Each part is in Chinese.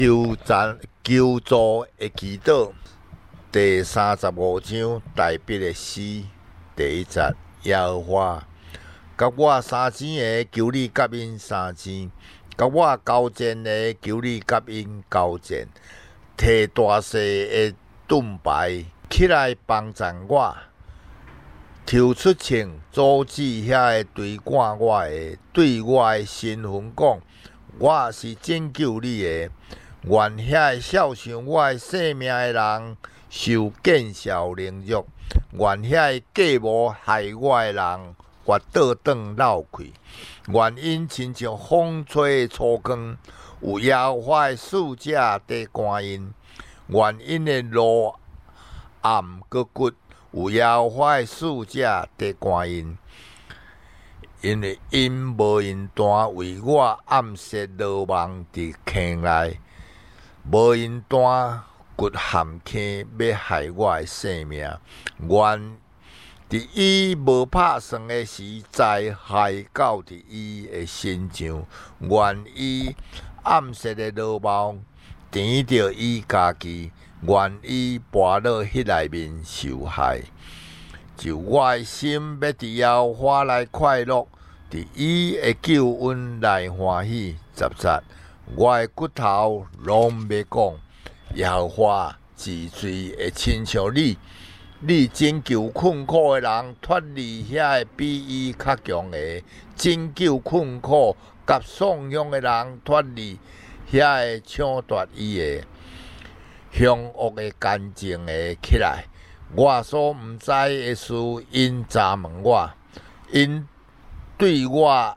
求助的祈祷第35章大笔的诗第一节。耶和华，甲我相争的，求你甲因相争；甲我交战的，求你甲因交战。摕大细的盾牌起来帮助我，抽出枪阻止遐个追赶我的，对我的身份讲：我是拯救你的。愿遐个孝顺我的性命的人受见笑凌辱，愿遐个计谋害我的人越倒转流开。愿因亲像风吹的初光，有耶和华的使者在观因。愿因的路暗搁骨，有耶和华的使者在观因。因为因无因单为我暗设罗网伫坑内，无因单骨陷坑要害我的性命。愿伫伊无拍算的时，灾害到伫伊的身上。愿伊暗设的罗网甜着伊家己，愿伊跋落迄内面受害。就我的心要伫耶和华来快乐，伫伊的救恩来欢喜。10节，我的骨头拢要讲，耶和华治罪会亲像你。你拯救困苦的人，脱离遐个比伊较强的；拯救困苦甲丧凶的人，脱离遐个抢夺伊的。凶恶的干净的起来，我所毋知的事，因查问我，因对我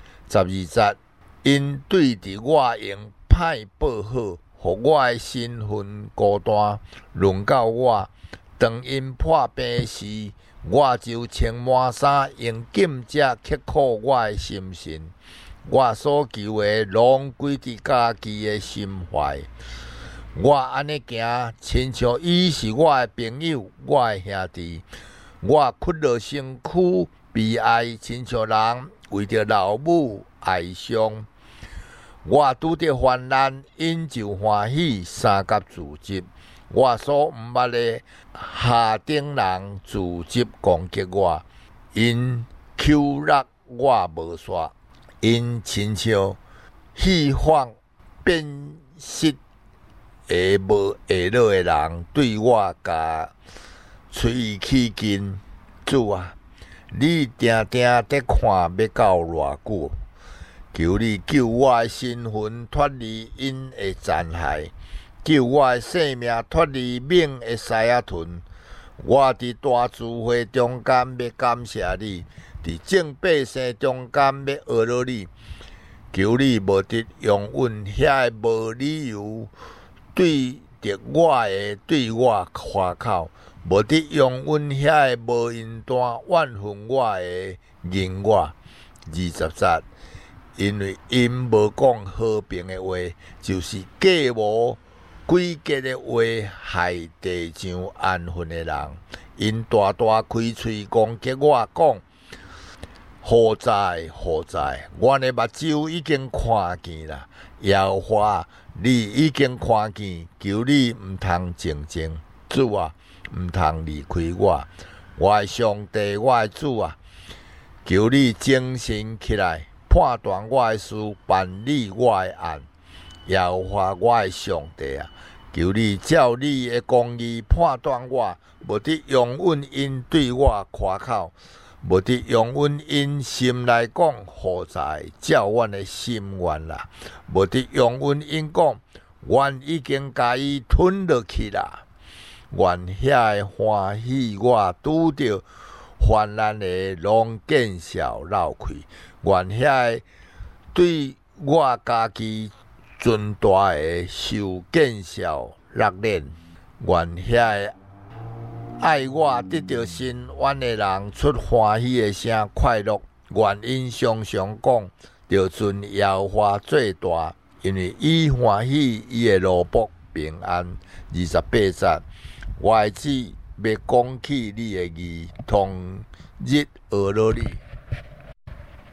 12节，因对伫我用歹报好，互我的身份孤单轮到我。当因破病时，我就穿满衫，用剑遮刻苦我的心神。我所求的，拢归伫家己的心怀。我安尼行，亲像伊是我的朋友，我的兄弟。我屈落身躯，悲哀，亲像人为着老母哀伤。我拄着患难，因就欢喜，三甲自责。我所毋捌的下等人自责攻击我，因求落我无煞，因亲像戏放变色的无下落的人，对我甲喙起劲。主啊，你定定在看要到偌久？求你救我的身份脱离因的残害，救我的性命脱离猛的狮仔臀。我伫大聚会中间要感谢你，伫众百姓中间要学了你。求你无得用阮遐个无理由对着我的对我夸口，无得用阮遐个无因单怨恨我的言我。20节，因为因无讲和平的话，就是计谋诡计的话，害地上安分的人。因大大开喙攻击我，讲何在何在？阮的目睭已经看见啦。耶和华，你已经看见，求你毋通静静。主啊，毋通离开我。我的上帝，我的主啊，求你精神起来，判断我的事，办理我的案。耶和华，我的上帝啊，求你照你的公义判断我，无得用阮因对我夸口，无得用阮因心来讲何在，照阮的心愿啦，无得用阮因讲，阮已经甲伊吞落去啦。愿遐个欢喜我拄着患难的，拢见笑流开。愿遐个对我家己尊大的，受见笑热脸。愿遐个爱我得到伸冤的人，出欢喜的声快乐。愿因常常讲，着尊耶和华最大，因为伊欢喜伊的奴仆平安。28节，我的子要讲起你的义，同日学了你。